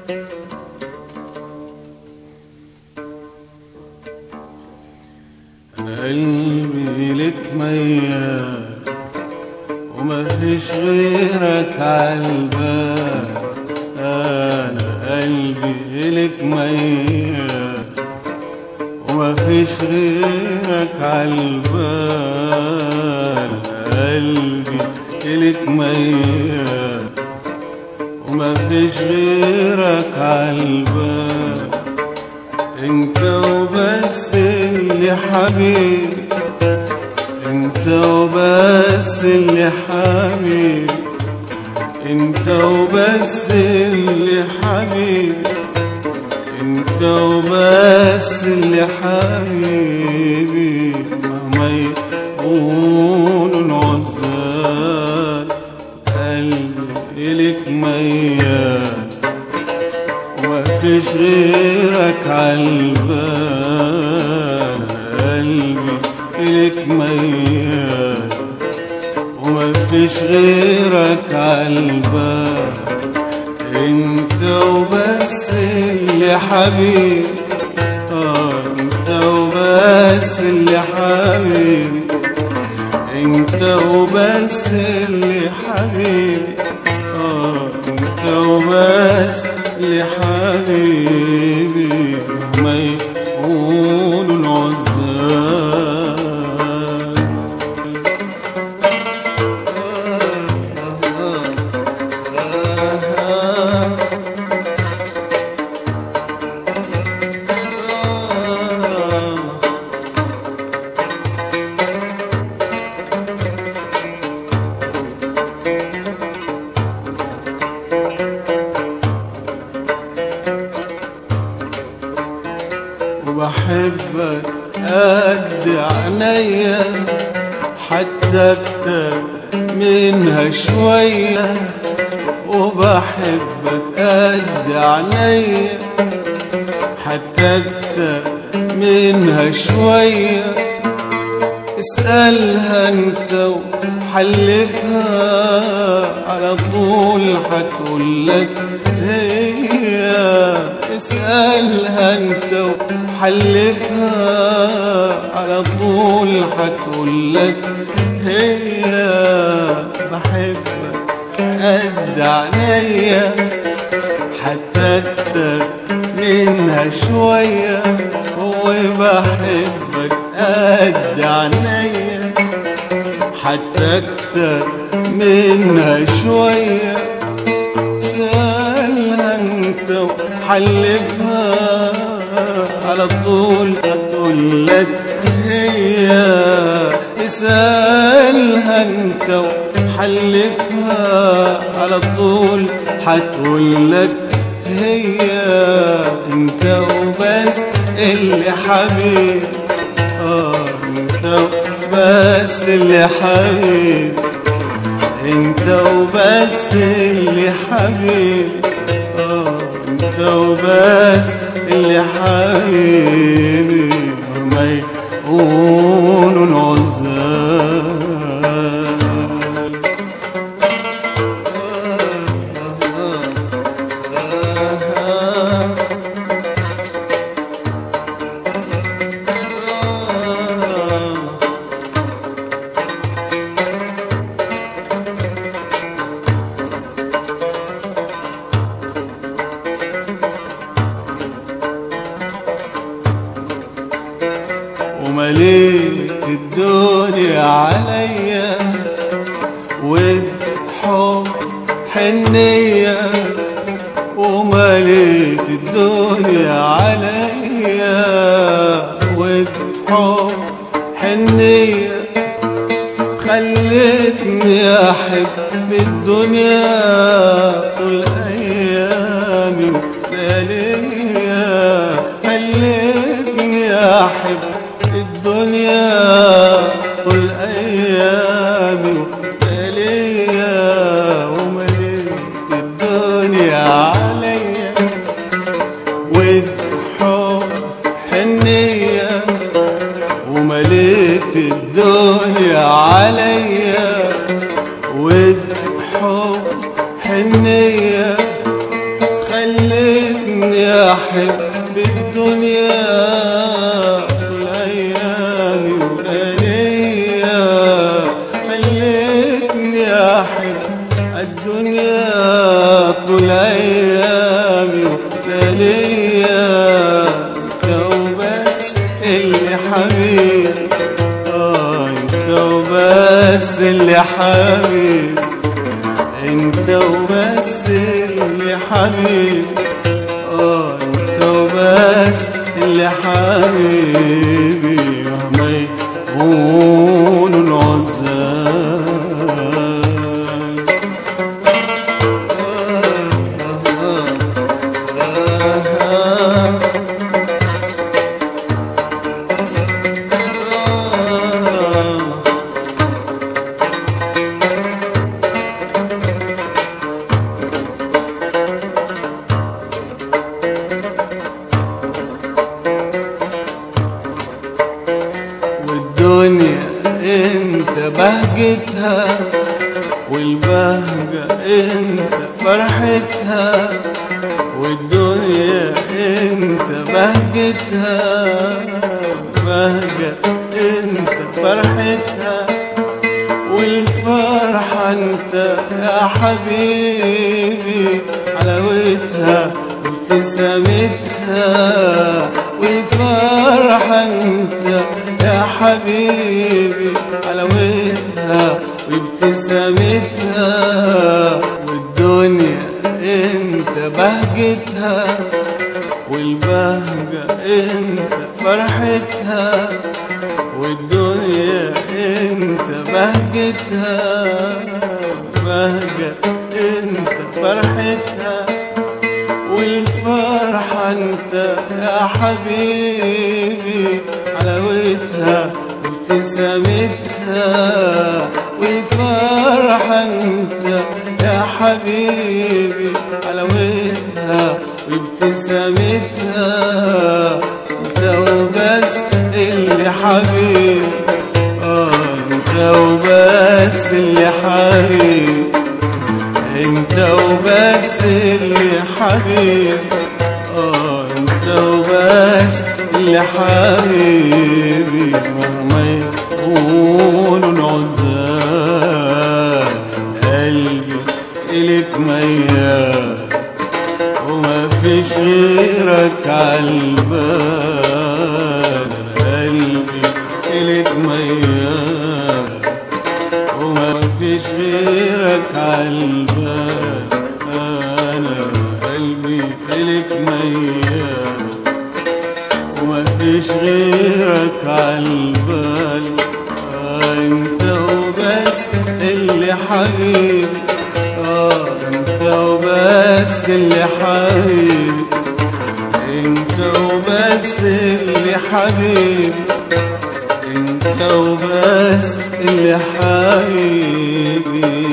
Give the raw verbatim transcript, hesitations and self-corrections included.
أنا قلبي لك ميال وما فيش غيرك عالبال. أنا قلبي لك ميال وما فيش غيرك عالبال. قلبي لك ميال وما فيش غيرك عالبال. انت وبس اللي حبيبي، انت وبس اللي حبيبي، انت وبس اللي حبيبي، انت وبس اللي حبيبي. مهما يقولوا العزال قلبي لك ميال وما فيش غيرك عالبال. قلبي لك ميال وما فيش غيرك عالبال. انت وبس اللي حبيبي، اه انت وبس اللي حبيبي، انت وبس اللي حبيبي، اه انت وبس اللي حبيبي. مهما يقولوا العزال وبحبك قد عينيا حتى اكتر منها شوية. وبحبك قد عينيا حتى اكتر منها شوية. اسألها انت وحلفها على طول هتقولك هي. اسألها انت وحلفها على طول هتقولك هي. بحبك قد عينيا حتى اكتر منها شوية. وبحبك قد عينيا حتى اكتر منها شوية. سألها انت وحلفها على طول هتقولك هي. اسألها انت وحلفها على طول هتقولك هي. انت وبس اللي حبيبي، اه انت وبس اللي حبيبي، انت وبس اللي حبيبي، اه انت وبس اللي حبيبي. وما يقولوا العزال ومليت الدنيا عليا وبحب حنية. ومليت الدنيا عليا وبحب حنية. خلتني أحب الدنيا طول أيامي ولياليا. خلتني أحب الدنيا طول أيامي ولياليا. ومليت الدنيا عليا وبحب حنية. ومليت الدنيا عليا وبحب حنية. خليت يا حب الدنيا طول أيامي ولياليا، خليتني أحب الدنيا طول أيامي ولياليا. أنت وبس اللي حبيب، آه أنت وبس اللي حبيب، أنت وبس اللي حبيب، آه أنت وبس اللي حبيبي. مهما يكونوا العزال والدنيا انت بهجتها، والبهجة انت فرحتها، والدنيا انت بهجتها، والبهجة انت فرحتها، والفرحة انت يا حبيبي حلاوتها وابتسامتها، والفرحة انت يا حبيبي حلاوتها وابتسامتها، والدنيا انت بهجتها، والبهجة انت فرحتها، والدنيا انت بهجتها، والبهجة انت فرحتها، والفرحة انت يا حبيبي حلاوتها وابتسامتها، والفرحة انت يا حبيبي حلاوتها وابتسامتها. انت وبس اللي حبيب، اه انت وبس اللي حبيب، انت وبس اللي حبيب، اه انت وبس اللي حبيبي. مهما يقولوا العزال قلبي إليك ميال، وما فيش غيرك عالبال. قلبي إليك ميال، وما فيش غيرك عالبال. أنا قلبي إليك ميال، وما فيش غيرك عالبال. انت وبس اللي حبيبي، اه انت وبس اللي حبيبي، انت وبس اللي حبيبي، انت وبس اللي حبيبي.